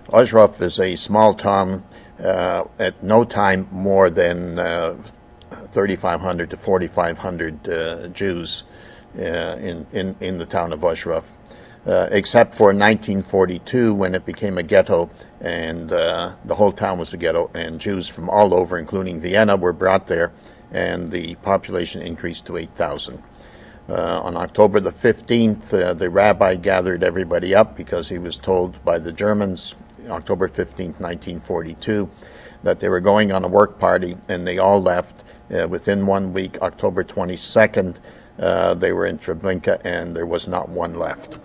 Ozhov is a small town, at no time more than 3,500 to 4,500 Jews in the town of Ozhov, except for 1942 when it became a ghetto and the whole town was a ghetto, and Jews from all over, including Vienna, were brought there, and the population increased to 8,000. On October the 15th, the rabbi gathered everybody up because he was told by the Germans, October 15th, 1942, that they were going on a work party, and they all left. Within 1 week, October 22nd, they were in Treblinka, and there was not one left.